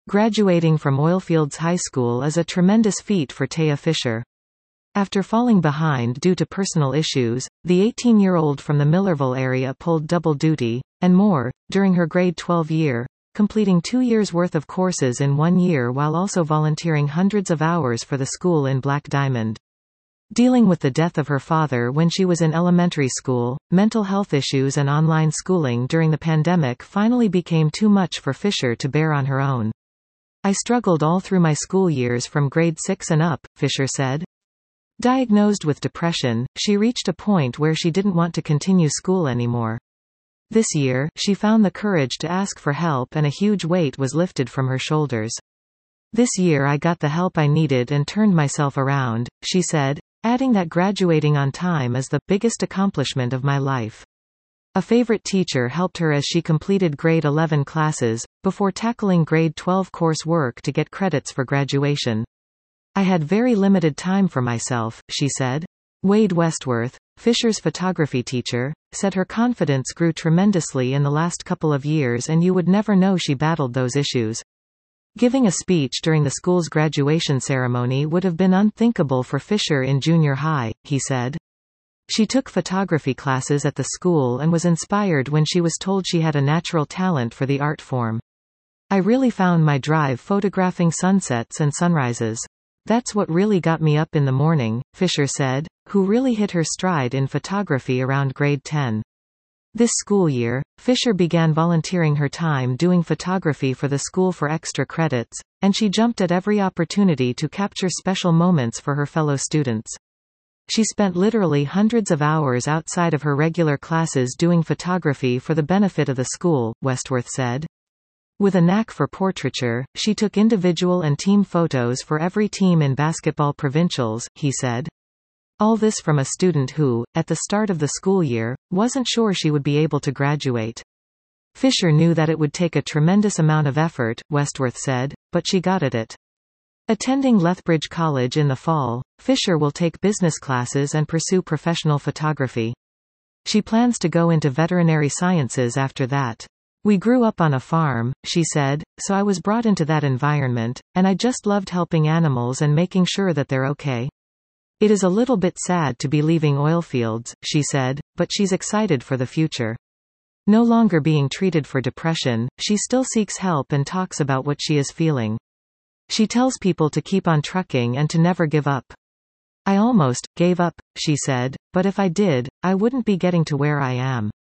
Graduating from Oilfields High School is a tremendous feat for Taya Fisher. After falling behind due to personal issues, the 18-year-old from the Millerville area pulled double duty, and more, during her grade 12 year, completing 2 years' worth of courses in 1 year while also volunteering hundreds of hours for the school in Black Diamond. Dealing with the death of her father when she was in elementary school, mental health issues and online schooling during the pandemic finally became too much for Fisher to bear on her own. "I struggled all through my school years from grade 6 and up," Fisher said. Diagnosed with depression, she reached a point where she didn't want to continue school anymore. This year, she found the courage to ask for help and a huge weight was lifted from her shoulders. "This year I got the help I needed and turned myself around," she said, adding that graduating on time is the biggest accomplishment of my life. A favorite teacher helped her as she completed grade 11 classes, before tackling grade 12 coursework to get credits for graduation. "I had very limited time for myself," she said. Wade Westworth, Fisher's photography teacher, said her confidence grew tremendously in the last couple of years and you would never know she battled those issues. Giving a speech during the school's graduation ceremony would have been unthinkable for Fisher in junior high, he said. She took photography classes at the school and was inspired when she was told she had a natural talent for the art form. "I really found my drive photographing sunsets and sunrises. That's what really got me up in the morning," Fisher said, who really hit her stride in photography around grade 10. This school year, Fisher began volunteering her time doing photography for the school for extra credits, and she jumped at every opportunity to capture special moments for her fellow students. She spent literally hundreds of hours outside of her regular classes doing photography for the benefit of the school, Westworth said. With a knack for portraiture, she took individual and team photos for every team in basketball provincials, he said. All this from a student who, at the start of the school year, wasn't sure she would be able to graduate. Fisher knew that it would take a tremendous amount of effort, Westworth said, but she got at it. Attending Lethbridge College in the fall, Fisher will take business classes and pursue professional photography. She plans to go into veterinary sciences after that. "We grew up on a farm," she said, "so I was brought into that environment, and I just loved helping animals and making sure that they're okay. It is a little bit sad to be leaving Oilfields," she said, but she's excited for the future. No longer being treated for depression, she still seeks help and talks about what she is feeling. She tells people to keep on trucking and to never give up. "I almost gave up," she said, "but if I did, I wouldn't be getting to where I am."